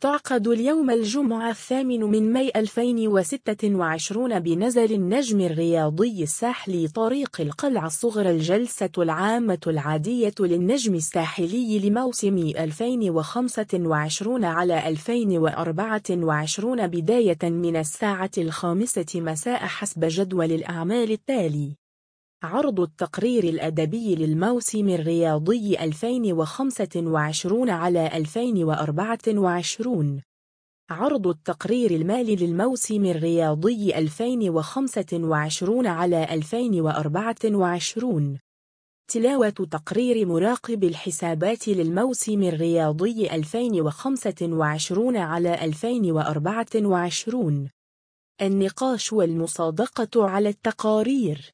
تعقد اليوم الجمعة 8 من ماي 2026 بنزل النجم الرياضي الساحلي طريق القلعة الصغرى الجلسة العامة العادية للنجم الساحلي لموسم 2025 على 2024 بداية من الساعة 5 مساء حسب جدول الأعمال التالي: عرض التقرير الأدبي للموسم الرياضي 2025 على 2024، عرض التقرير المالي للموسم الرياضي 2025 على 2024، تلاوة تقرير مراقب الحسابات للموسم الرياضي 2025 على 2024، النقاش والمصادقة على التقارير.